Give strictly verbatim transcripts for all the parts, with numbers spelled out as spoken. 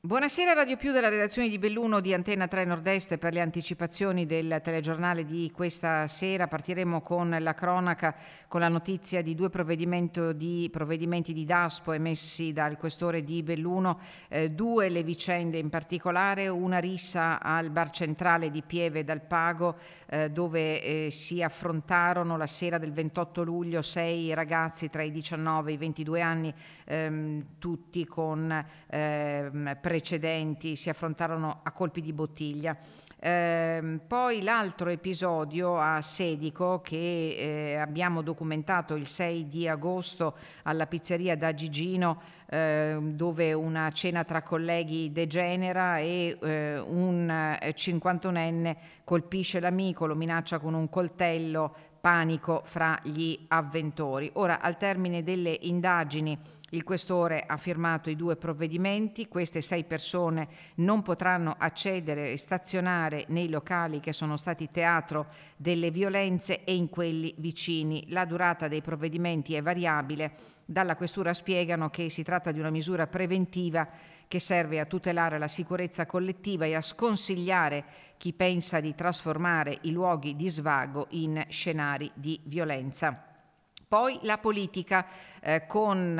Buonasera Radio Più della redazione di Belluno di Antenna tre Nord-Est per le anticipazioni del telegiornale di questa sera. Partiremo con la cronaca, con la notizia di due provvedimento di, provvedimenti di Daspo emessi dal questore di Belluno, eh, due le vicende in particolare, una rissa al bar centrale di Pieve dal Pago eh, dove eh, si affrontarono la sera del ventotto luglio sei ragazzi tra i diciannove e i ventidue anni, ehm, tutti con ehm, precedenti, si affrontarono a colpi di bottiglia. Eh, poi l'altro episodio a Sedico che eh, abbiamo documentato il sei di agosto alla pizzeria da Gigino, eh, dove una cena tra colleghi degenera e eh, un cinquantunenne colpisce l'amico, lo minaccia con un coltello, panico fra gli avventori. Ora, al termine delle indagini, il questore ha firmato i due provvedimenti. Queste sei persone non potranno accedere e stazionare nei locali che sono stati teatro delle violenze e in quelli vicini. La durata dei provvedimenti è variabile. Dalla questura spiegano che si tratta di una misura preventiva che serve a tutelare la sicurezza collettiva e a sconsigliare chi pensa di trasformare i luoghi di svago in scenari di violenza. Poi la politica eh, con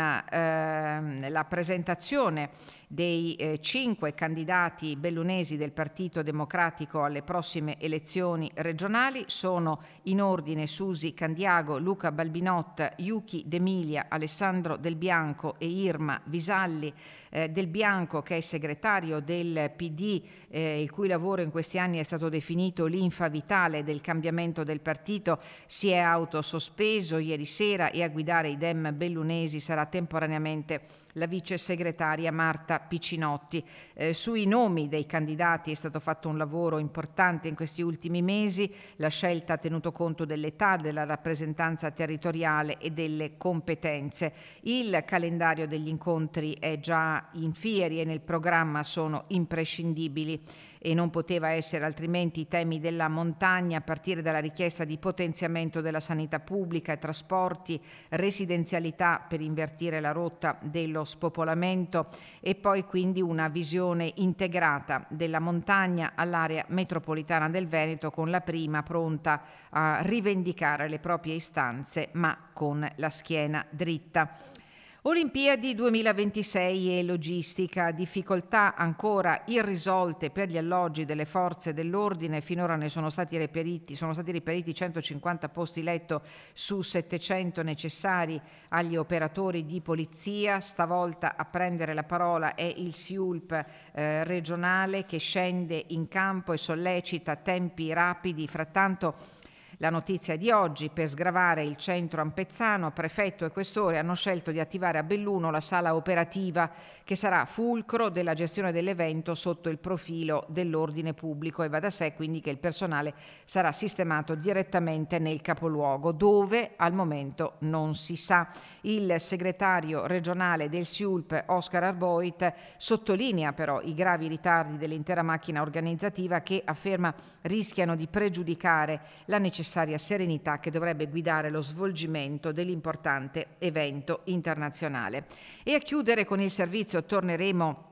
eh, la presentazione dei eh, cinque candidati bellunesi del Partito Democratico alle prossime elezioni regionali. Sono in ordine Susi Candiago, Luca Balbinot, Yuki D'Emilia, Alessandro Del Bianco e Irma Visalli. Eh, Del Bianco, che è segretario del P D, eh, il cui lavoro in questi anni è stato definito linfa vitale del cambiamento del partito, si è autosospeso ieri sera e a guidare i Dem bellunesi sarà temporaneamente la vice segretaria Marta Piccinotti. Eh, sui nomi dei candidati è stato fatto un lavoro importante in questi ultimi mesi. La scelta ha tenuto conto dell'età, della rappresentanza territoriale e delle competenze. Il calendario degli incontri è già in fieri e nel programma sono imprescindibili e non poteva essere altrimenti i temi della montagna, a partire dalla richiesta di potenziamento della sanità pubblica e trasporti, residenzialità per invertire la rotta dello spopolamento e poi quindi una visione integrata della montagna all'area metropolitana del Veneto, con la prima pronta a rivendicare le proprie istanze ma con la schiena dritta. Olimpiadi duemilaventisei e logistica, difficoltà ancora irrisolte per gli alloggi delle forze dell'ordine. Finora ne sono stati reperiti, sono stati reperiti centocinquanta posti letto su settecento necessari agli operatori di polizia. Stavolta a prendere la parola è il S I U L P eh, regionale, che scende in campo e sollecita tempi rapidi. Frattanto la notizia di oggi: per sgravare il centro ampezzano, prefetto e questore hanno scelto di attivare a Belluno la sala operativa che sarà fulcro della gestione dell'evento sotto il profilo dell'ordine pubblico, e va da sé quindi che il personale sarà sistemato direttamente nel capoluogo, dove al momento non si sa. Il segretario regionale del S I U L P, Oscar Arboit, sottolinea però i gravi ritardi dell'intera macchina organizzativa che, afferma, rischiano di pregiudicare la necessaria serenità che dovrebbe guidare lo svolgimento dell'importante evento internazionale. E a chiudere con il servizio torneremo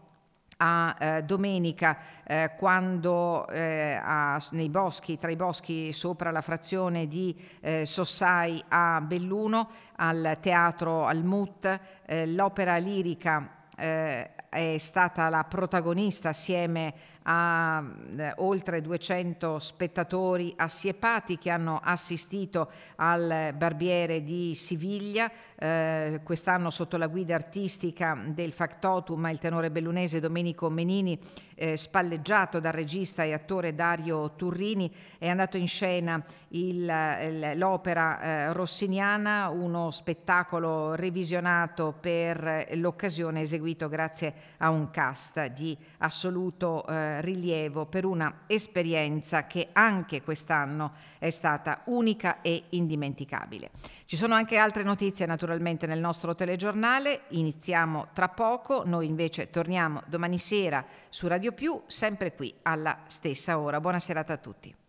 a eh, domenica eh, quando eh, a, nei boschi, tra i boschi sopra la frazione di eh, Sossai a Belluno, al teatro al M U T, eh, l'opera lirica eh, è stata la protagonista assieme a eh, oltre duecento spettatori assiepati che hanno assistito al Barbiere di Siviglia, eh, quest'anno sotto la guida artistica del factotum il tenore bellunese Domenico Menini, eh, spalleggiato dal regista e attore Dario Turrini. È andato in scena il, il, l'opera eh, rossiniana, uno spettacolo revisionato per l'occasione, eseguito grazie a un cast di assoluto eh, rilievo, per una esperienza che anche quest'anno è stata unica e indimenticabile. Ci sono anche altre notizie naturalmente nel nostro telegiornale. Iniziamo tra poco, noi invece torniamo domani sera su Radio Più, sempre qui alla stessa ora. Buona serata a tutti.